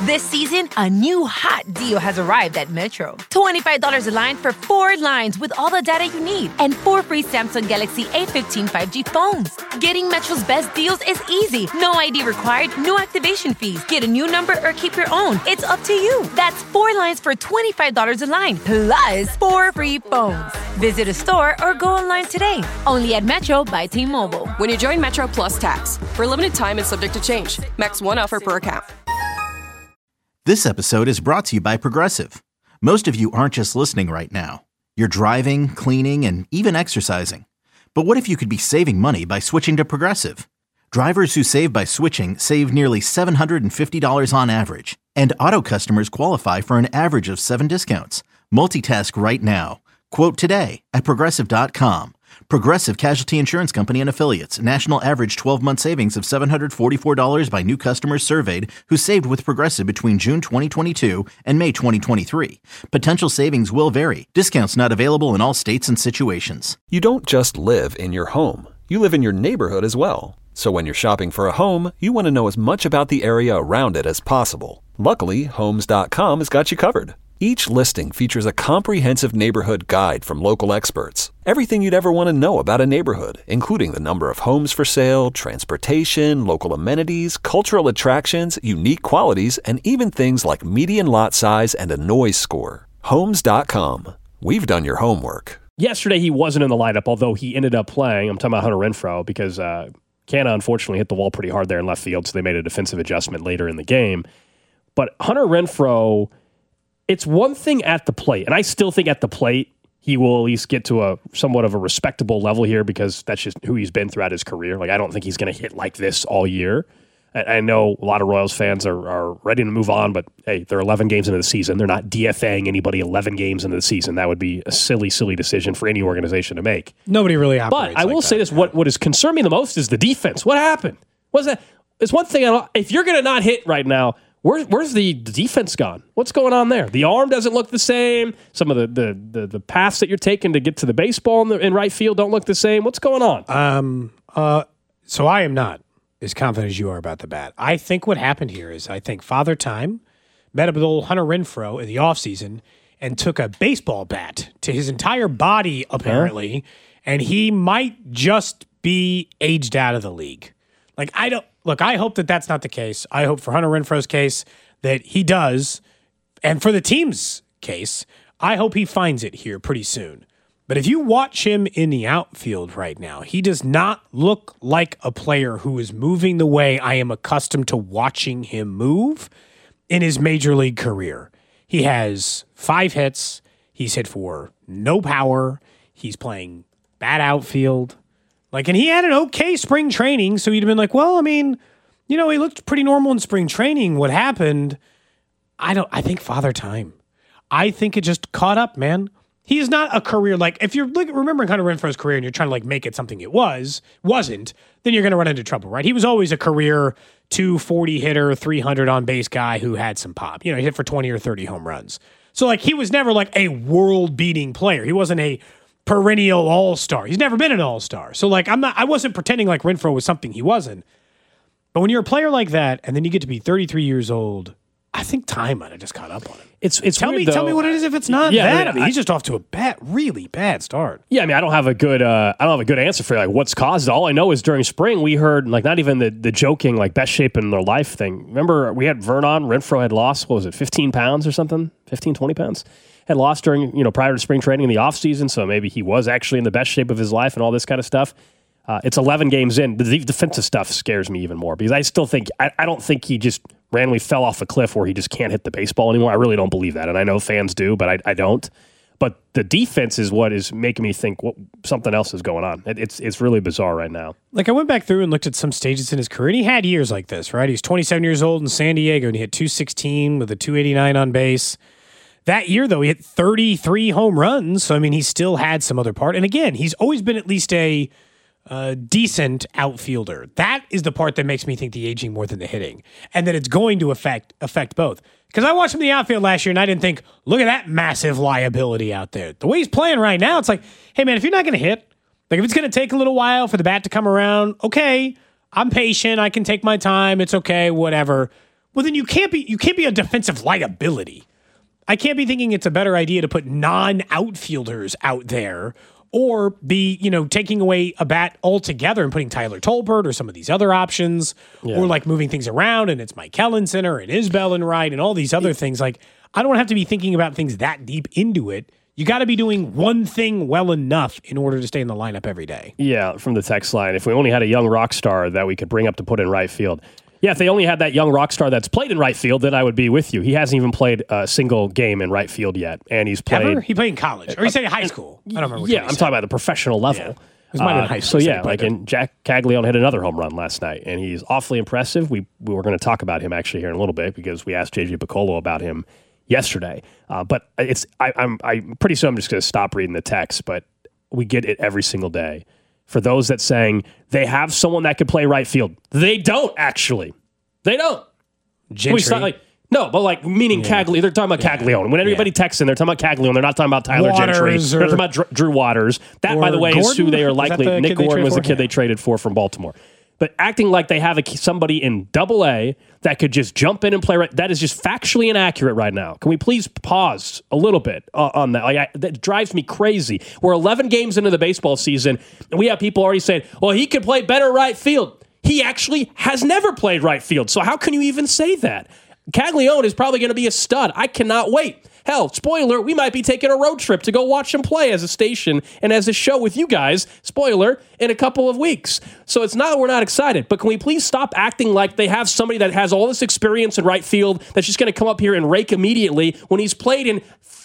This season, a new hot deal has arrived at Metro. $25 a line for 4 lines with all the data you need and 4 free Samsung Galaxy A15 5G phones. Getting Metro's best deals is easy. No ID required, no activation fees. Get a new number or keep your own. It's up to you. That's 4 lines for $25 a line, plus 4 free phones. Visit a store or go online today. Only at Metro by T-Mobile. When you join Metro Plus Tax. For a limited time and subject to change. Max 1 offer per account. This episode is brought to you by Progressive. Most of you aren't just listening right now. You're driving, cleaning, and even exercising. But what if you could be saving money by switching to Progressive? Drivers who save by switching save nearly $750 on average. And auto customers qualify for an average of 7 discounts. Multitask right now. Quote today at Progressive.com. Progressive Casualty Insurance Company and Affiliates. National average 12-month savings of $744 by new customers surveyed who saved with Progressive between June 2022 and May 2023. Potential savings will vary. Discounts not available in all states and situations. You don't just live in your home. You live in your neighborhood as well. So when you're shopping for a home, you want to know as much about the area around it as possible. Luckily, Homes.com has got you covered. Each listing features a comprehensive neighborhood guide from local experts. Everything you'd ever want to know about a neighborhood, including the number of homes for sale, transportation, local amenities, cultural attractions, unique qualities, and even things like median lot size and a noise score. Homes.com. We've done your homework. Yesterday, he wasn't in the lineup, although he ended up playing. I'm talking about Hunter Renfroe because Canna unfortunately hit the wall pretty hard there in left field, so they made a defensive adjustment later in the game. But Hunter Renfroe, it's one thing at the plate, and I still think at the plate he will at least get to a somewhat of a respectable level here because that's just who he's been throughout his career. Like, I don't think he's going to hit like this all year. I know a lot of Royals fans are ready to move on, but hey, they're 11 games into the season. They're not DFAing anybody 11 games into the season. That would be a silly, silly decision for any organization to make. Nobody really operates. But I will say this: what has concerned me the most is the defense. What happened? What's that? It's one thing. If you're going to not hit right now, where's the defense gone? What's going on there? The arm doesn't look the same. Some of the paths that you're taking to get to the baseball in right field don't look the same. What's going on? So I am not as confident as you are about the bat. I think what happened here is I think Father Time met up with old Hunter Renfroe in the offseason and took a baseball bat to his entire body, apparently, and he might just be aged out of the league. Like, I hope that that's not the case. I hope for Hunter Renfroe's case that he does, and for the team's case, I hope he finds it here pretty soon. But if you watch him in the outfield right now, he does not look like a player who is moving the way I am accustomed to watching him move in his major league career. He has 5 hits. He's hit for no power. He's playing bad outfield. And he had an okay spring training, so you'd have been like, well, I mean, he looked pretty normal in spring training. What happened? I think Father Time. I think it just caught up, man. He is not a career, if you're remembering Hunter Renfroe's career and you're trying to make it something it wasn't, then you're going to run into trouble, right? He was always a career 240 hitter, 300 on base guy who had some pop. He hit for 20 or 30 home runs. So he was never a world beating player. He wasn't a perennial all-star. He's never been an all-star. So I wasn't pretending like Renfroe was something he wasn't. But when you're a player like that and then you get to be 33 years old, I think time might have just caught up on him. Tell me what it is if it's not that. I mean, he's just off to a really bad start. Yeah, I mean, I don't have a good answer for what's caused it. All I know is during spring we heard not even the joking best shape in their life thing. Remember we had Vernon Renfroe had lost 15 pounds or something, 15, 20 pounds had lost during prior to spring training in the offseason. So maybe he was actually in the best shape of his life and all this kind of stuff. It's 11 games in. The defensive stuff scares me even more because I still think I don't think he just randomly fell off a cliff where he just can't hit the baseball anymore. I really don't believe that, and I know fans do, but I don't. But the defense is what is making me think something else is going on. It's really bizarre right now. I went back through and looked at some stages in his career, and he had years like this, right? He's 27 years old in San Diego, and he hit 216 with a 289 on base. That year, though, he hit 33 home runs, so, I mean, he still had some other part. And again, he's always been at least a decent outfielder. That is the part that makes me think the aging more than the hitting, and that it's going to affect both. Because I watched him in the outfield last year, and I didn't think, look at that massive liability out there. The way he's playing right now, it's hey, man, if you're not going to hit, if it's going to take a little while for the bat to come around, okay, I'm patient. I can take my time. It's okay, whatever. Well, then you can't be a defensive liability. I can't be thinking it's a better idea to put non-outfielders out there or be, taking away a bat altogether and putting Tyler Tolbert or some of these other options or like moving things around and it's Mike Helen center and Isbell and right and all these other things. Like, I don't have to be thinking about things that deep into it. You got to be doing one thing well enough in order to stay in the lineup every day. Yeah, from the text line, if we only had a young rock star that we could bring up to put in right field. Yeah, if they only had that young rock star that's played in right field, then I would be with you. He hasn't even played a single game in right field yet, and he's played. Ever? He played in college, or he said high school. I don't remember. Yeah, I'm talking about the professional level. Yeah. It was mine in high school. So yeah, and Jack Caglione hit another home run last night, and he's awfully impressive. We were going to talk about him actually here in a little bit because we asked JJ Piccolo about him yesterday. But I'm pretty soon I'm just going to stop reading the text, but we get it every single day. For those that saying they have someone that could play right field, they don't actually. They don't. Gentry. Meaning Caglione. They're talking about Caglione. When everybody texts in, they're talking about Caglione. They're not talking about Tyler Gentry. They're talking about Drew Waters. That, by the way, is who they are likely. Nick Gordon was the kid they traded for from Baltimore. But acting like they have somebody in Double-A that could just jump in and play right, that is just factually inaccurate right now. Can we please pause a little bit on that? That drives me crazy. We're 11 games into the baseball season, and we have people already saying, well, he could play better right field. He actually has never played right field, so how can you even say that? Caglione is probably going to be a stud. I cannot wait. Hell, spoiler, we might be taking a road trip to go watch him play as a station and as a show with you guys, spoiler, in a couple of weeks. So it's not that we're not excited, but can we please stop acting like they have somebody that has all this experience in right field that's just going to come up here and rake immediately when he's played in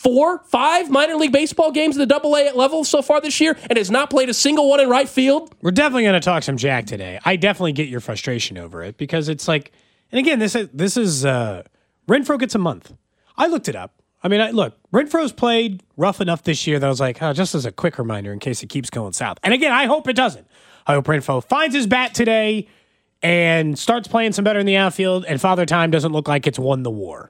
4-5 minor league baseball games at the Double-A level so far this year and has not played a single one in right field? We're definitely going to talk some Jack today. I definitely get your frustration over it because it's like, and again, this is Renfroe gets a month. I looked it up. I mean, look, Renfroe's played rough enough this year that I was like, just as a quick reminder in case it keeps going south. And again, I hope it doesn't. I hope Renfroe finds his bat today and starts playing some better in the outfield and Father Time doesn't look like it's won the war.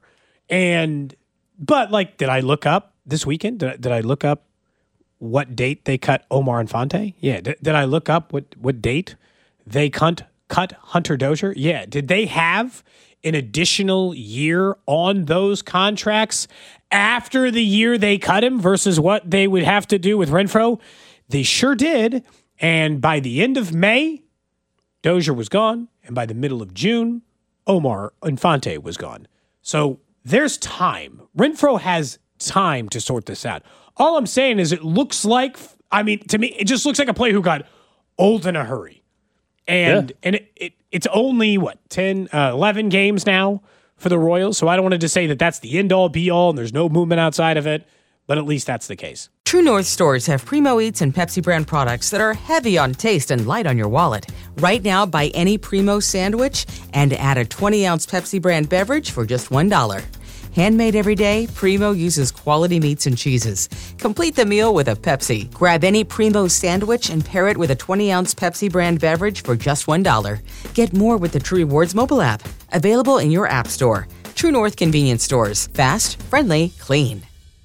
But did I look up this weekend? Did I look up what date they cut Omar Infante? Yeah. Did I look up what date they cut Hunter Dozier? Yeah. Did they have an additional year on those contracts after the year they cut him versus what they would have to do with Renfroe? They sure did. And by the end of May, Dozier was gone. And by the middle of June, Omar Infante was gone. So there's time. Renfroe has time to sort this out. All I'm saying is it looks like, to me, it just looks like a player who got old in a hurry. And it's only, 11 games now for the Royals. So I don't want to just say that that's the end-all, be-all, and there's no movement outside of it. But at least that's the case. True North stores have Primo Eats and Pepsi brand products that are heavy on taste and light on your wallet. Right now, buy any Primo sandwich and add a 20-ounce Pepsi brand beverage for just $1. Handmade every day, Primo uses quality meats and cheeses. Complete the meal with a Pepsi. Grab any Primo sandwich and pair it with a 20-ounce Pepsi brand beverage for just $1. Get more with the True Rewards mobile app. Available in your app store. True North convenience stores. Fast, friendly, clean.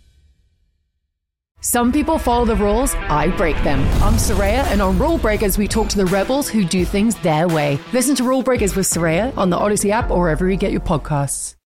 Some people follow the rules, I break them. I'm Soraya, and on Rule Breakers, we talk to the rebels who do things their way. Listen to Rule Breakers with Soraya on the Odyssey app or wherever you get your podcasts.